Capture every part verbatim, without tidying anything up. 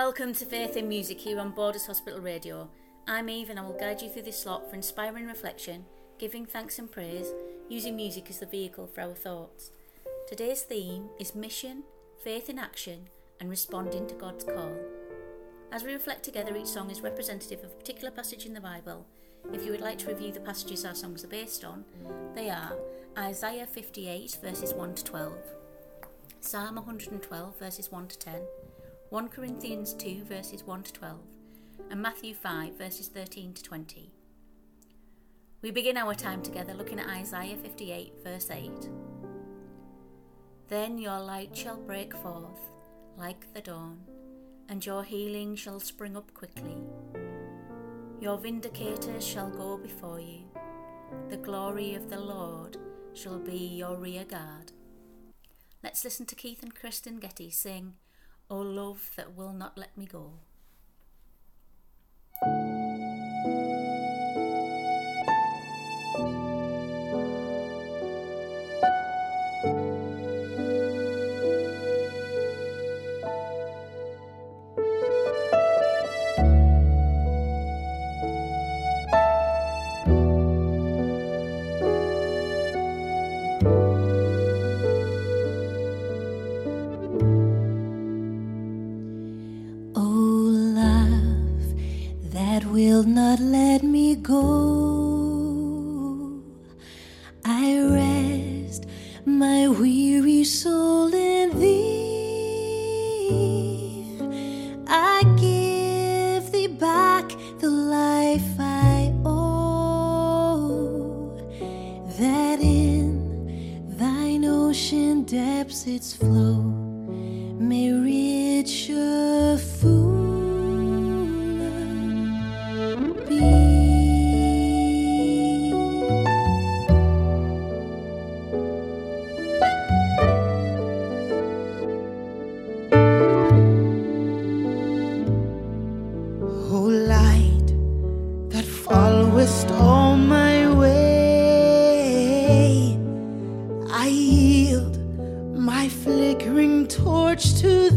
Welcome to Faith in Music here on Borders Hospital Radio. I'm Eve and I will guide you through this slot for inspiring reflection, giving thanks and praise, using music as the vehicle for our thoughts. Today's theme is mission, faith in action and responding to God's call. As we reflect together, each song is representative of a particular passage in the Bible. If you would like to review the passages our songs are based on, they are Isaiah fifty-eight verses one to twelve, Psalm one hundred twelve verses one to ten, First Corinthians two verses one to twelve, and Matthew five verses thirteen to twenty. We begin our time together looking at Isaiah fifty-eight verse eight. Then your light shall break forth like the dawn, and your healing shall spring up quickly. Your vindicators shall go before you. The glory of the Lord shall be your rear guard. Let's listen to Keith and Kristen Getty sing, "O love that will not let me go." Will not let me go. I rest my weary soul in thee. I give thee back the life I owe, that in thine ocean depths its flow may richer food. Followest all my way, I yield my flickering torch to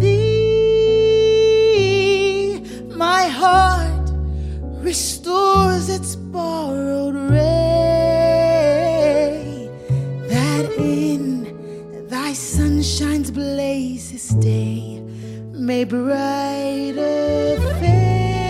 thee. My heart restores its borrowed ray, that in thy sunshine's blaze this day may brighter fade.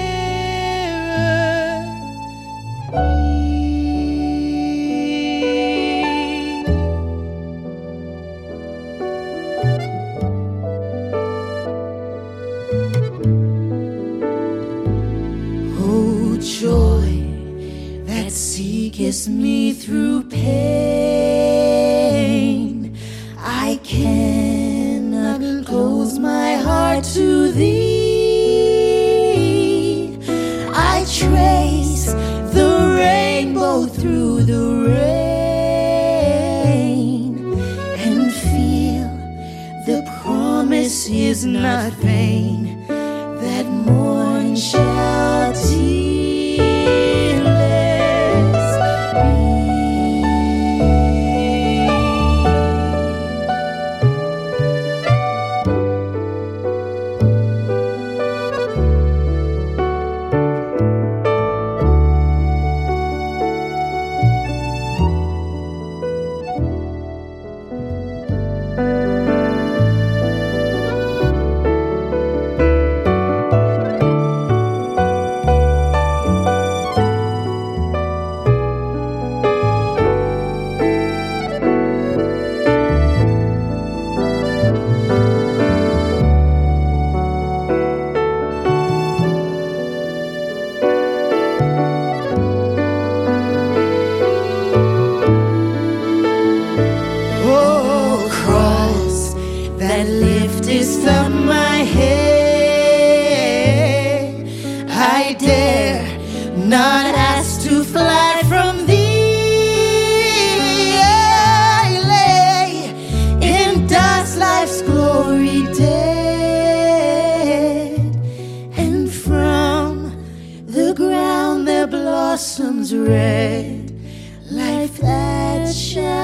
Joy that seeketh me through pain, I cannot close my heart to thee. I trace the rainbow through the rain and feel the promise is not vain, that morn shall teach. That liftest up my head, I dare not ask to fly from thee. I lay in dust, life's glory dead, and from the ground there blossoms red life that shall